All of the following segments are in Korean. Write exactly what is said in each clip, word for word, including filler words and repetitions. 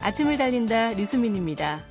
아침을 달린다 류수민입니다.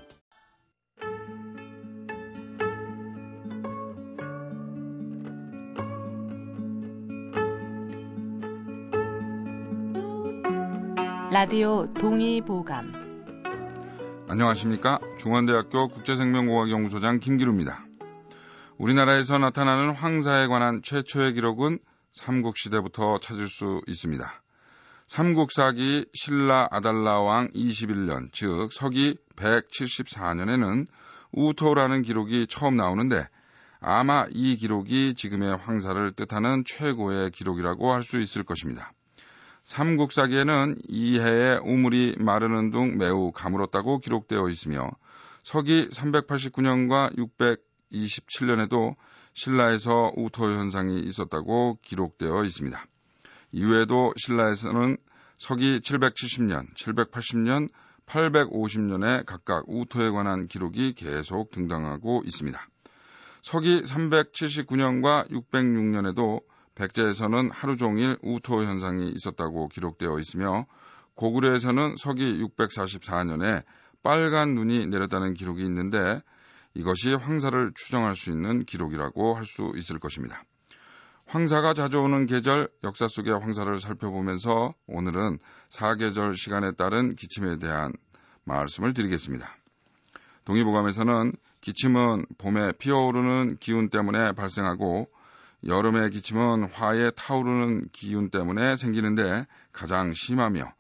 라디오 동의보감. 안녕하십니까. 중원대학교 국제생명공학연구소장 김기루입니다. 우리나라에서 나타나는 황사에 관한 최초의 기록은 삼국시대부터 찾을 수 있습니다. 삼국사기 신라 아달라 왕 이십일 년, 즉 서기 백칠십사 년에는 우토라는 기록이 처음 나오는데 아마 이 기록이 지금의 황사를 뜻하는 최고의 기록이라고 할 수 있을 것입니다. 삼국사기에는 이 해에 우물이 마르는 등 매우 가물었다고 기록되어 있으며 서기 삼백팔십구 년과 육백이십칠 년에도 신라에서 우토 현상이 있었다고 기록되어 있습니다. 이외에도 신라에서는 서기 칠백칠십 년, 칠백팔십 년, 팔백오십 년에 각각 우토에 관한 기록이 계속 등장하고 있습니다. 서기 삼백칠십구 년과 육백육 년에도 백제에서는 하루 종일 우토 현상이 있었다고 기록되어 있으며 고구려에서는 서기 육백사십사 년에 빨간 눈이 내렸다는 기록이 있는데 이것이 황사를 추정할 수 있는 기록이라고 할 수 있을 것입니다. 황사가 자주 오는 계절, 역사 속의 황사를 살펴보면서 오늘은 사계절 시간에 따른 기침에 대한 말씀을 드리겠습니다. 동의보감에서는 기침은 봄에 피어오르는 기운 때문에 발생하고 여름의 기침은 화에 타오르는 기운 때문에 생기는데 가장 심하며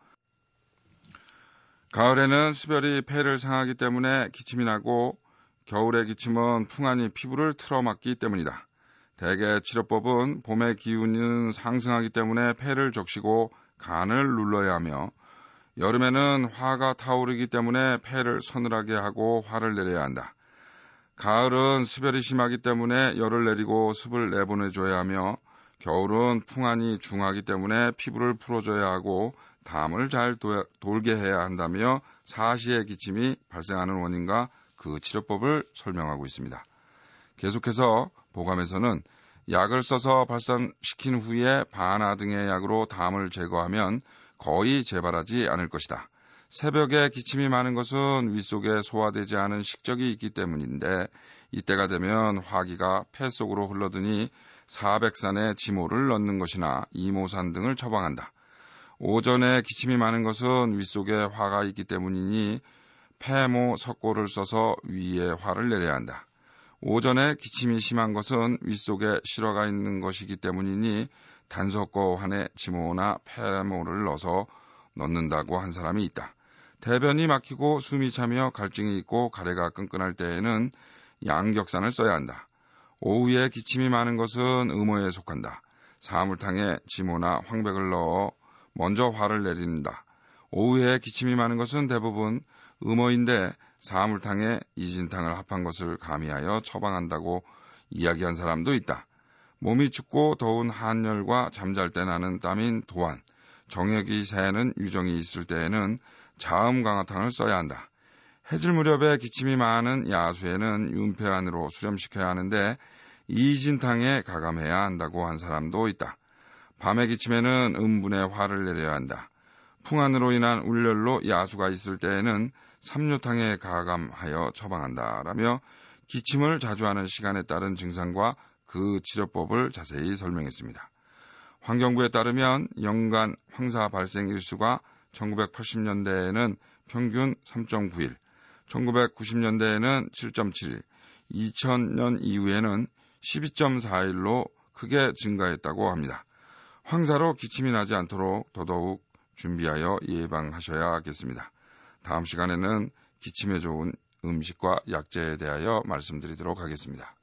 가을에는 수별이 폐를 상하기 때문에 기침이 나고 겨울의 기침은 풍한이 피부를 틀어막기 때문이다. 대개 치료법은 봄의 기운은 상승하기 때문에 폐를 적시고 간을 눌러야 하며 여름에는 화가 타오르기 때문에 폐를 서늘하게 하고 화를 내려야 한다. 가을은 수별이 심하기 때문에 열을 내리고 습을 내보내줘야 하며 겨울은 풍한이 중하기 때문에 피부를 풀어줘야 하고 담을 잘 도, 돌게 해야 한다며 사시의 기침이 발생하는 원인과 그 치료법을 설명하고 있습니다. 계속해서 보감에서는 약을 써서 발산시킨 후에 반화 등의 약으로 담을 제거하면 거의 재발하지 않을 것이다. 새벽에 기침이 많은 것은 윗속에 소화되지 않은 식적이 있기 때문인데 이때가 되면 화기가 폐 속으로 흘러드니 사백산에 지모를 넣는 것이나 이모산 등을 처방한다. 오전에 기침이 많은 것은 윗속에 화가 있기 때문이니 폐모 석고를 써서 위에 화를 내려야 한다. 오전에 기침이 심한 것은 윗속에 실화가 있는 것이기 때문이니 단석고 환에 지모나 폐모를 넣어서 넣는다고 한 사람이 있다. 대변이 막히고 숨이 차며 갈증이 있고 가래가 끈끈할 때에는 양격산을 써야 한다. 오후에 기침이 많은 것은 음호에 속한다. 사물탕에 지모나 황백을 넣어 먼저 화를 내린다. 오후에 기침이 많은 것은 대부분 음호인데 사물탕에 이진탕을 합한 것을 가미하여 처방한다고 이야기한 사람도 있다. 몸이 춥고 더운 한열과 잠잘 때 나는 땀인 도안, 정액이 새는 유정이 있을 때에는 자음강화탕을 써야 한다. 해질 무렵에 기침이 많은 야수에는 윤폐 안으로 수렴시켜야 하는데 이진탕에 가감해야 한다고 한 사람도 있다. 밤에 기침에는 음분에 화를 내려야 한다. 풍안으로 인한 울열로 야수가 있을 때에는 삼류탕에 가감하여 처방한다라며 기침을 자주 하는 시간에 따른 증상과 그 치료법을 자세히 설명했습니다. 환경부에 따르면 연간 황사 발생 일수가 천구백팔십 년대에는 평균 삼 점 구 일, 천구백구십 년대에는 칠 점 칠 일, 이천 년 이후에는 십이 점 사 일로 크게 증가했다고 합니다. 황사로 기침이 나지 않도록 더더욱 준비하여 예방하셔야겠습니다. 다음 시간에는 기침에 좋은 음식과 약재에 대하여 말씀드리도록 하겠습니다.